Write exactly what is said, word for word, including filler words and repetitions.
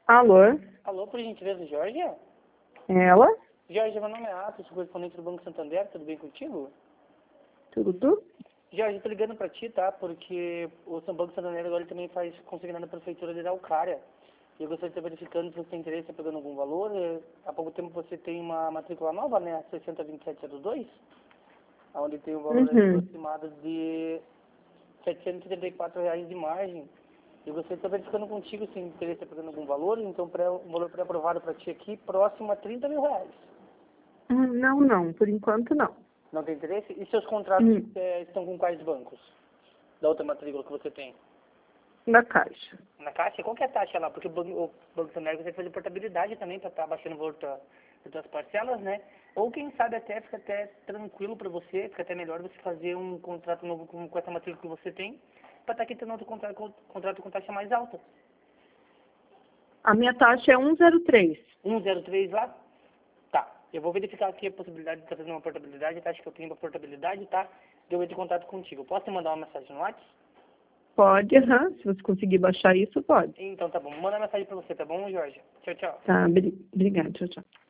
Alô? Alô, por gentileza, Jorge? Ela? Jorge, meu nome é Atos, sou correspondente do Banco Santander, tudo bem contigo? Tudo? Jorge, eu tô ligando pra ti, tá? Porque o São Banco Santander agora ele também faz consignado na Prefeitura de Araucária. E eu gostaria de estar verificando se você tem interesse em pegando algum valor. É, Há pouco tempo você tem uma matrícula nova, né? sessenta vinte e sete zero dois, onde tem um valor aí Uhum. aproximado de setecentos e setenta e quatro reais de margem. Eu gostaria de estar verificando contigo se tem interesse em pegando algum valor. Então, pré, um valor pré-aprovado para ti aqui, próximo a trinta mil reais. Hum, Não, não. Por enquanto, não. Não tem interesse? E seus contratos Hum, eh, estão com quais bancos? Da outra matrícula que você tem? Da Caixa. Na Caixa? Qual que é a taxa lá? Porque o Banco, o banco Santander você fazer portabilidade também para estar baixando o valor da- das tuas parcelas, né? Ou quem sabe até fica até tranquilo para você, fica até melhor você fazer um contrato novo com, com essa matrícula que você tem, para estar aqui tendo outro contrato, com- contrato com taxa mais alta. A minha taxa é um zero três. um zero três lá? Tá. Eu vou verificar aqui a possibilidade de estar fazendo uma portabilidade, a taxa que eu tenho para portabilidade, tá? Eu entro em contato contigo. Posso te mandar uma mensagem no WhatsApp? Pode, aham. Se você conseguir baixar isso, pode. Então tá bom. Manda mensagem pra você, tá bom, Jorge? Tchau, tchau. Tá, bri- obrigada. Tchau, tchau.